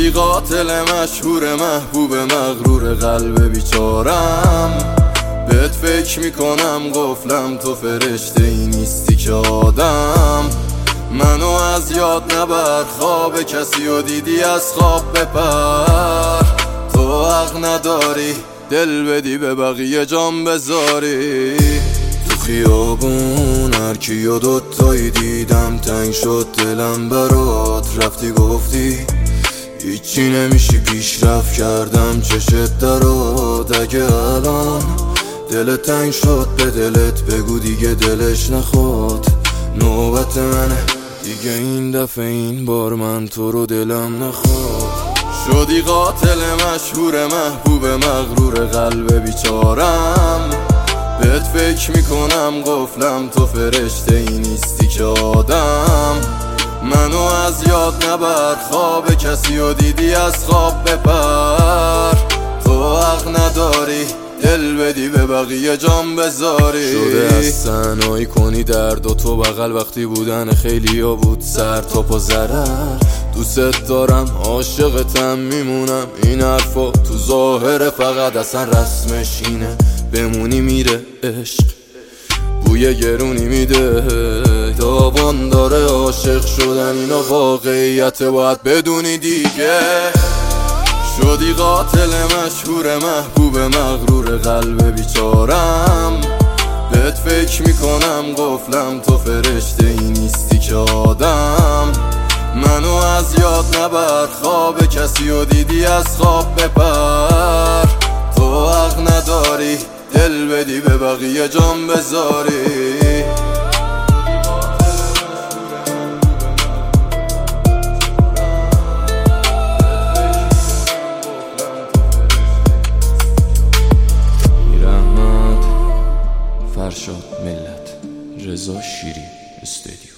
شدی قاتل مشهور محبوب مغرور قلب بیچارم. بهت فکر میکنم قفلم تو فرشته ای نیستی که آدم. منو از یاد نبر، خواب کسی و دیدی از خواب بپر. تو حق نداری دل بدی به بقیه جان بذاری. تو خیابون هر کیو دوتایی دیدم تنگ شد دلم برات. رفتی گفتی هیچی نمیشی پیشرفت کردم چشت درات. اگه الان دلت تنگ شد به دلت بگو دیگه دلش نخواد. نوبت منه دیگه این دفعه، این بار من تو رو دلم نخواد. شدی قاتل مشهور محبوب مغرور قلب بیچارم. بهت فکر میکنم قفلم تو فرشته ای نیستی که آدم. منو از یاد نبر، خواب کسی و دیدی از خواب بپر. تو حق نداری دل بدی به بقیه جان بذاری. شده از تنهایی کنی درد و تو بغل وقتی بودن خیلی ها بود سر تا پا ضرر. دوست دارم عاشقتم میمونم، این حرفا تو ظاهره فقط اصلا رسمش اینه. بمونی میره عشق بوی گرونی میده. تاوان داره عاشق شدن، اینا واقعیت باید بدونی دیگه. شدی قاتل مشهور محبوب مغرور قلب بیچارم. بهت فکر میکنم قفلم تو فرشته ای نیستی که آدم. منو از یاد نبر، خواب کسی و دیدی از خواب بپر. تو حق نداری دل بدی به بقیه جان بذاری. فرشاد ملت، رضا شیری استودیو.